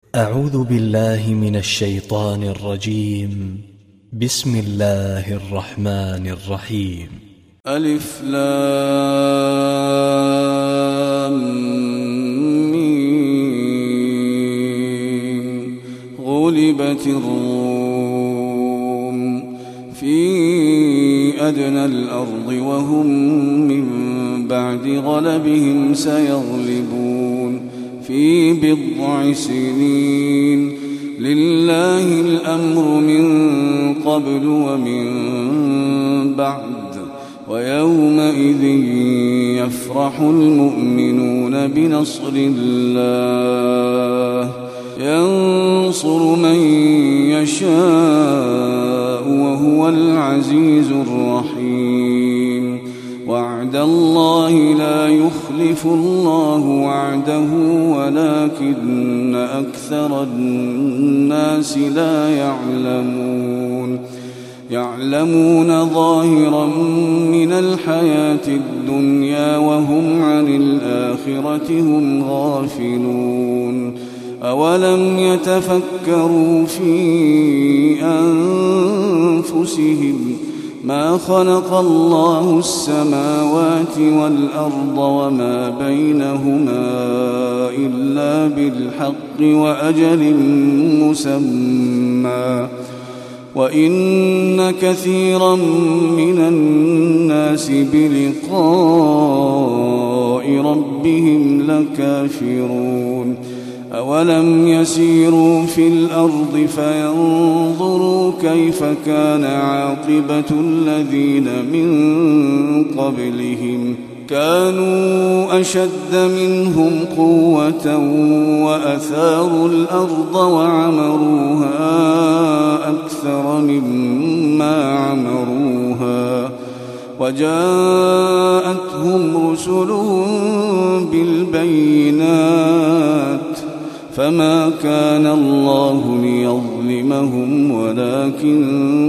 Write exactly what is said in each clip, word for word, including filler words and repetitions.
أعوذ بالله من الشيطان الرجيم. بسم الله الرحمن الرحيم. ألف لام ميم. غلبت الروم في أدنى الأرض وهم من بعد غلبهم سيغلبون في بضع سنين. لله الأمر من قبل ومن بعد، ويومئذ يفرح المؤمنون بنصر الله، ينصر من يشاء وهو العزيز الرحيم. وعد الله لا يخلف الله وعده ولكن أكثر الناس لا يعلمون. يعلمون ظاهرا من الحياة الدنيا وهم عن الآخرة هم غافلون. أولم يتفكروا في أنفسهم ما خلق الله السماوات والأرض وما بينهما إلا بالحق وأجل مسمى، وإن كثيرا من الناس بلقاء ربهم لكافرون. أولم يسيروا في الأرض فينظروا كيف كان عاقبة الذين من قبلهم، كانوا أشد منهم قوة وأثاروا الأرض وعمروها أكثر مما عمروها، وجاءتهم رسلهم بالبينات، فما كان الله ليظلمهم ولكن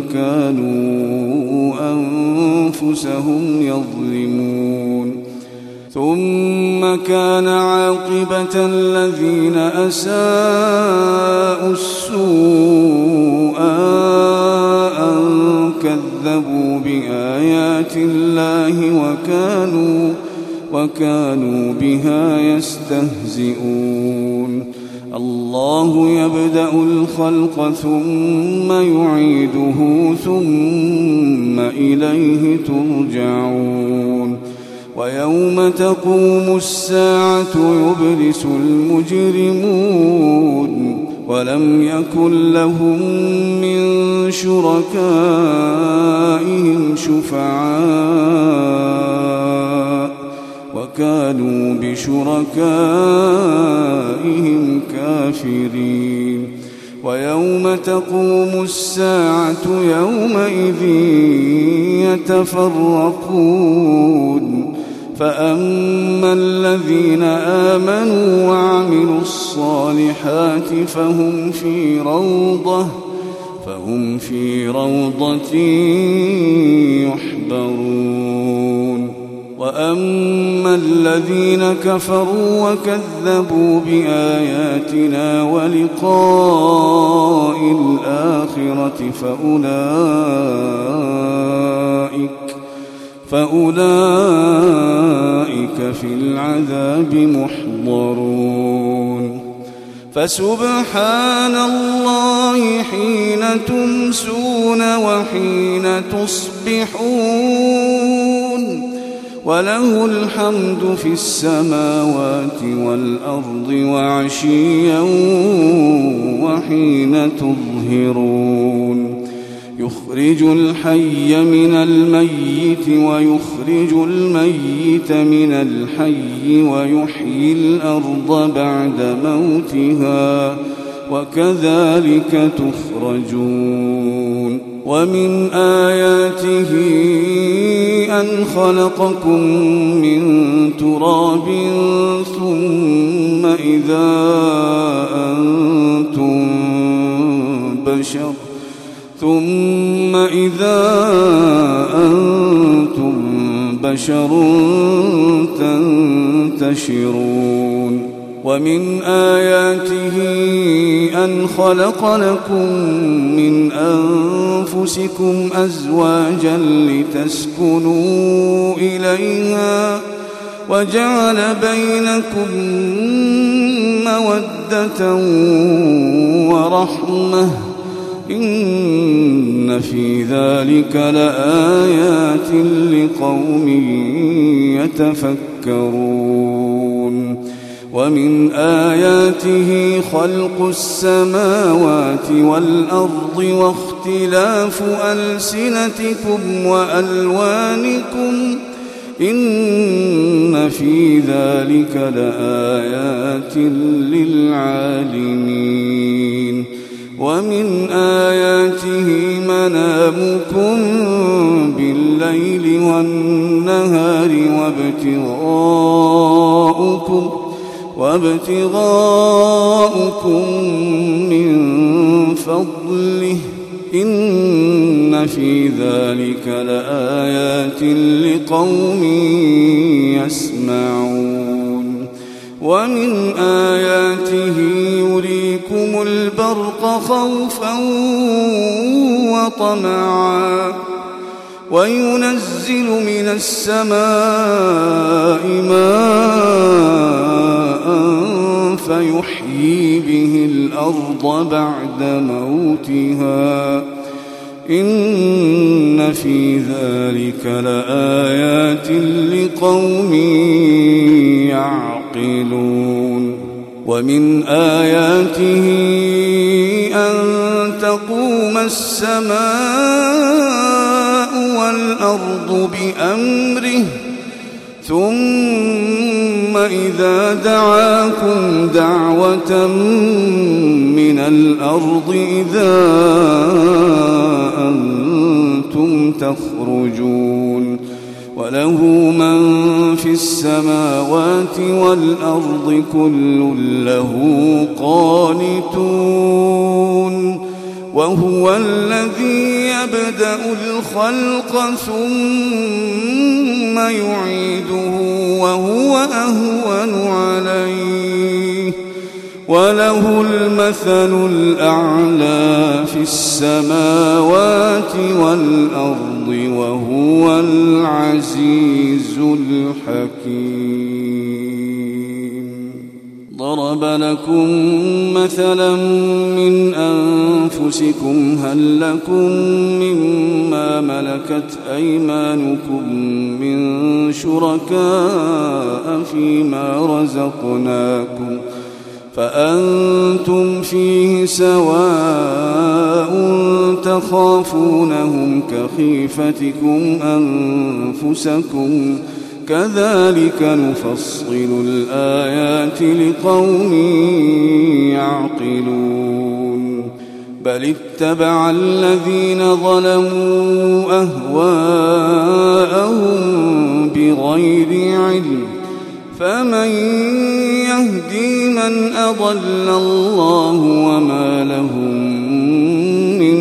كانوا أنفسهم يظلمون. ثم كان عاقبة الذين أساءوا السوء أن كذبوا بآيات الله وكانوا وكانوا بها يستهزئون. الله يبدأ الخلق ثم يعيده ثم إليه ترجعون. ويوم تقوم الساعة يبلس المجرمون ولم يكن لهم من شركائهم شفعاء وكانوا بشركائهم كافرين. ويوم تقوم الساعة يومئذ يتفرقون، فأما الذين آمنوا وعملوا الصالحات فهم في روضة فهم في روضة يحبرون. وأما الذين كفروا وكذبوا بآياتنا ولقاء الآخرة فأولئك فأولئك في العذاب محضرون. فسبحان الله حين تمسون وحين تصبحون، وله الحمد في السماوات والأرض وعشيا وحين تظهرون. يخرج الحي من الميت ويخرج الميت من الحي ويحيي الأرض بعد موتها وكذلك تخرجون. ومن آياته أن خلقكم من تراب ثم إذا أنتم بشر ثم إذا أنتم بشر تنتشرون. ومن آياته أن خلق لكم من أنفسكم أزواجا لتسكنوا إليها وجعل بينكم مودة ورحمة إن في ذلك لآيات لقوم يتفكرون ومن آياته خلق السماوات والأرض واختلاف ألسنتكم وألوانكم إن في ذلك لآيات للعالمين ومن آياته منامكم بالليل والنهار وابتغاؤكم وابتغاؤكم من فضله إن في ذلك لآيات لقوم يسمعون ومن آياته يريكم البرق خوفا وطمعا وينزل من السماء ماء فيحيي به الأرض بعد موتها إن في ذلك لآيات لقوم يعقلون ومن آياته أن تقوم السماء والأرض بأمره ثم إذا دعاكم دعوة من الأرض إذا أنتم تخرجون وله من في السماوات والأرض كل له قانتون وهو الذي يبدأ الخلق ثم يعيده وهو أهون عليه وله المثل الأعلى في السماوات والأرض وهو العزيز الحكيم ضرب لكم مثلا من أنفسكم هل لكم مما ملكت أيمانكم من شركاء فيما رزقناكم فأنتم فيه سواء تخافونهم كخيفتكم أنفسكم كذلك نفصل الآيات لقوم يعقلون بل اتبع الذين ظلموا أهواءهم بغير علم فمن يهدي من أضل الله وما لهم من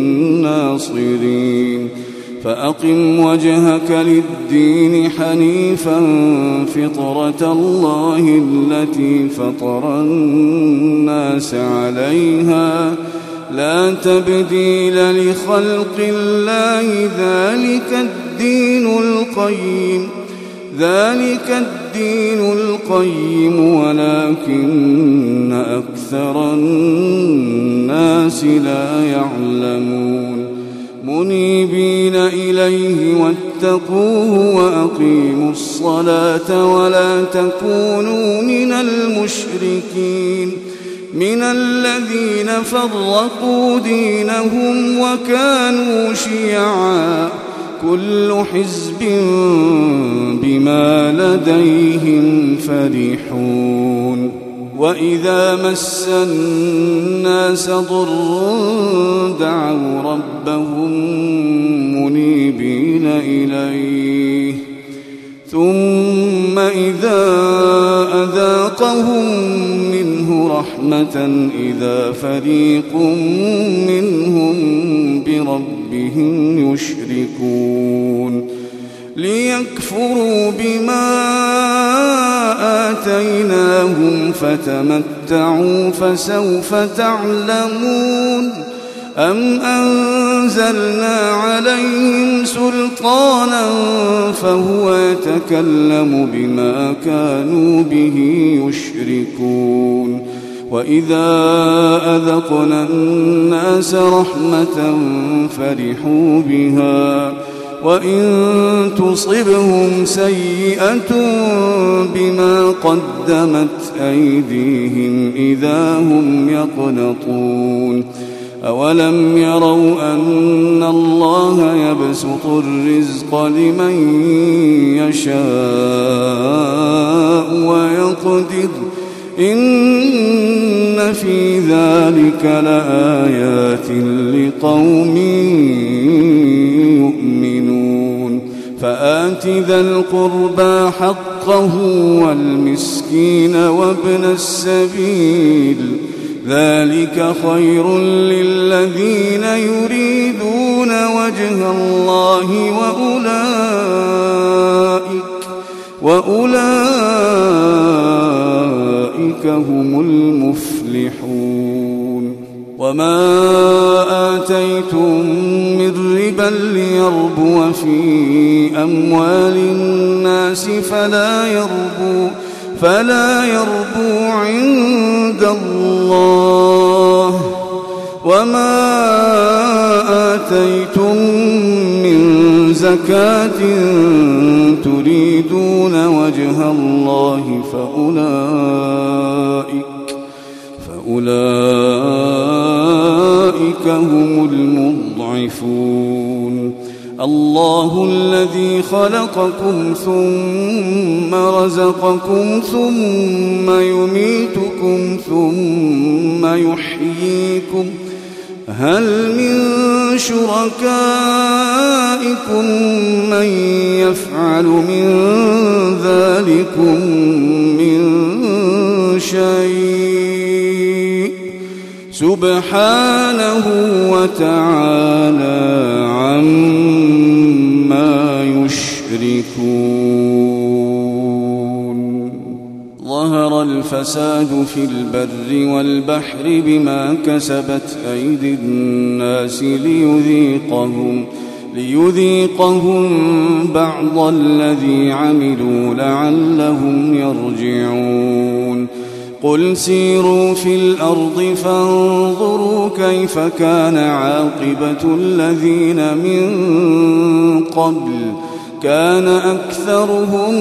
ناصرين فأقم وجهك للدين حنيفا فطرة الله التي فطر الناس عليها لا تبديل لخلق الله ذلك الدين القيم ذلك الدين القيم ولكن أكثر الناس لا يعلمون منيبين إليه واتقوه وأقيموا الصلاة ولا تكونوا من المشركين من الذين فرقوا دينهم وكانوا شيعا كل حزب بما لديهم فرحون وإذا مس الناس ضر دعوا ربهم منيبين إليه ثم إذا أذاقهم منه رحمة إذا فريق منهم بربهم يشركون ليكفروا بما آتيناهم فتمتعوا فسوف تعلمون أم أنزلنا عليهم سلطانا فهو يتكلم بما كانوا به يشركون وإذا أذقنا الناس رحمة فرحوا بها وإن تصبهم سيئة بما قدمت أيديهم إذا هم يقنطون أولم يروا أن الله يبسط الرزق لمن يشاء ويقدر إن في ذلك لآيات لقوم يؤمنون فآت ذا القربى حقه والمسكين وابن السبيل ذلك خير للذين يريدون وجه الله وأولئك وأولئك هم المفلحون وما آتيتم من ربا ليربو في أموال الناس فلا يربو فلا يربو عند الله وما آتيتم من زكاة تريدون وجه الله فأولئك فأولئك هم المضعفون الله الذي خلقكم ثم رزقكم ثم يميتكم ثم يحييكم هل من شركائكم من يفعل من ذلكم من شيء سبحانه وتعالى عما يشركون ظهر الفساد في البر والبحر بما كسبت أيدي الناس ليذيقهم ليذيقهم بعض الذي عملوا لعلهم يرجعون قل سيروا في الأرض فانظروا كيف كان عاقبة الذين من قبل كان أكثرهم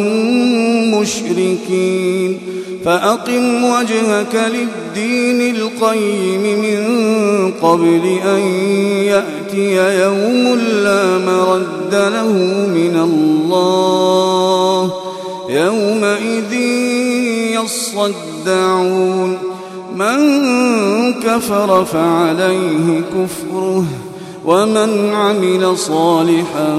مشركين فأقم وجهك للدين القيم من قبل أن يأتي يوم لا مرد له من الله يومئذ يصدعون من كفر فعليه كفره ومن عمل صالحا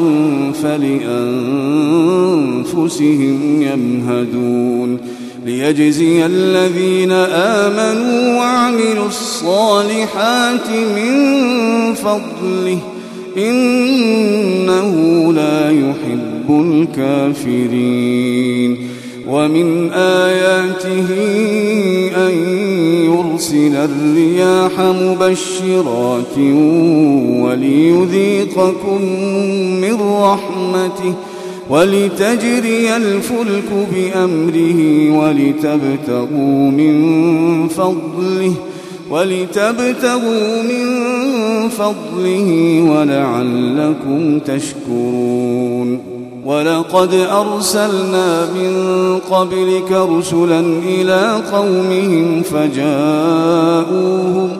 فلأنفسهم يمهدون ليجزي الذين آمنوا وعملوا الصالحات من فضله إنه لا يحب الكافرين ومن آياته أن يرسل الرياح مبشرات وليذيقكم من رحمته ولتجري الفلك بأمره ولتبتغوا من فضله ولتبتغوا من فضله ولعلكم تشكرون ولقد أرسلنا من قبلك رسلا إلى قومهم فجاءوهم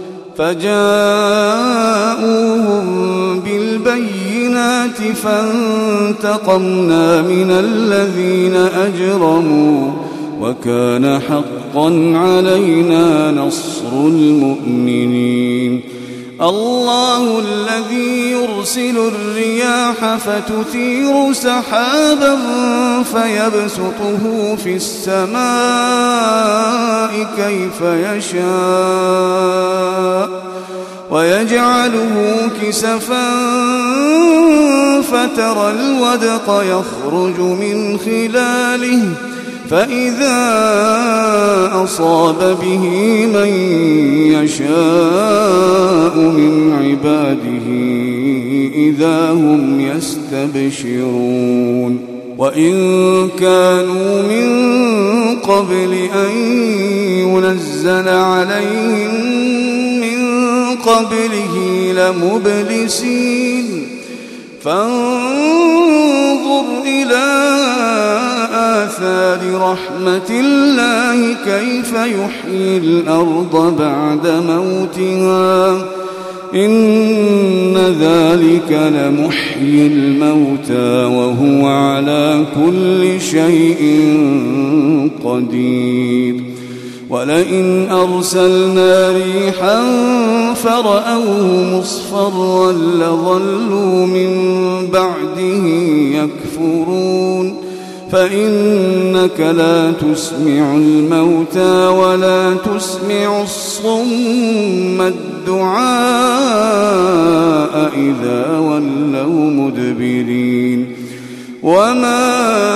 فجاءوهم بالبينات فانتقمنا من الذين أجرموا وكان حقا علينا نصر المؤمنين الله الذي يرسل الرياح فتثير سحابا فيبسطه في السماء كيف يشاء ويجعله كسفا فترى الودق يخرج من خلاله فإذا أصاب به من يشاء من عباده إذا هم يستبشرون وإن كانوا من قبل أن ينزل عليهم من قبله لمبلسين فانظر إلى آثار رحمة الله كيف يحيي الأرض بعد موتها إن ذلك لمحيي الموتى وهو على كل شيء قدير ولئن أرسلنا ريحا فرأوه مصفرا لظلوا من بعده يكفرون فإنك لا تسمع الموتى ولا تسمع الصم الدعاء إذا ولوا مدبرين وما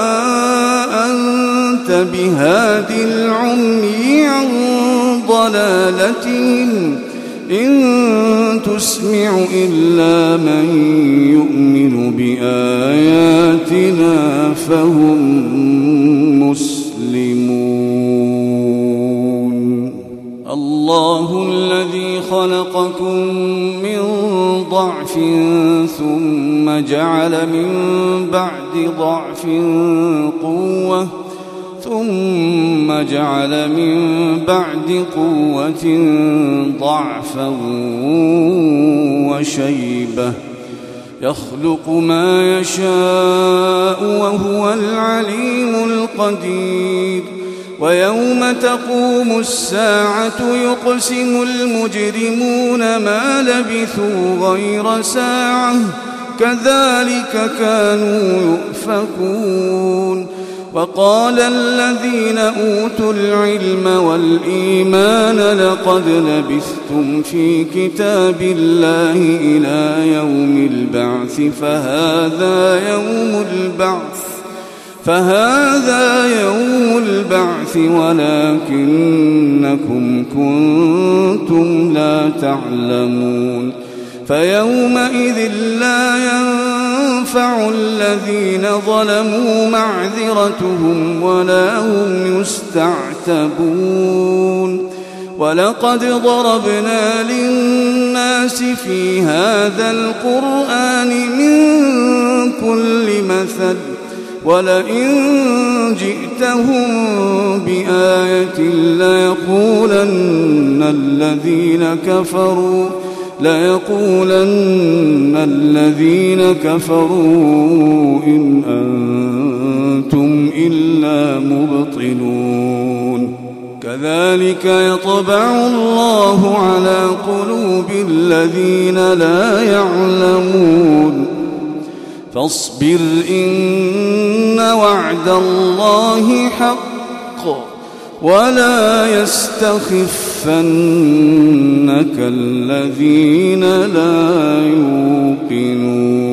أنت بهاد العمي عن ضلالتهم إن تسمع إلا من يؤمن بآياتنا فهم مسلمون الله الذي خلقكم من ضعف ثم جعل من بعد ضعف قوة ثم جعل من بعد قوة ضعفا وشيبة يخلق ما يشاء وهو العليم القدير ويوم تقوم الساعة يقسم المجرمون ما لبثوا غير ساعة كذلك كانوا يؤفكون وقال الذين أوتوا العلم والإيمان لقد لبثتم في كتاب الله إلى يوم البعث فهذا يوم البعث فهذا يوم البعث ولكنكم كنتم لا تعلمون فيومئذ لا ينفع الذين ظلموا معذرتهم ولا هم يستعتبون ولقد ضربنا للناس في هذا القرآن من كل مثل ولئن جئتهم بآية ليقولن الذين كفروا ليقولن الذين كفروا إن أنتم إلا مبطلون كذلك يطبع الله على قلوب الذين لا يعلمون فاصبر إن وعد الله حق ولا يستخفنك الذين لا يوقنون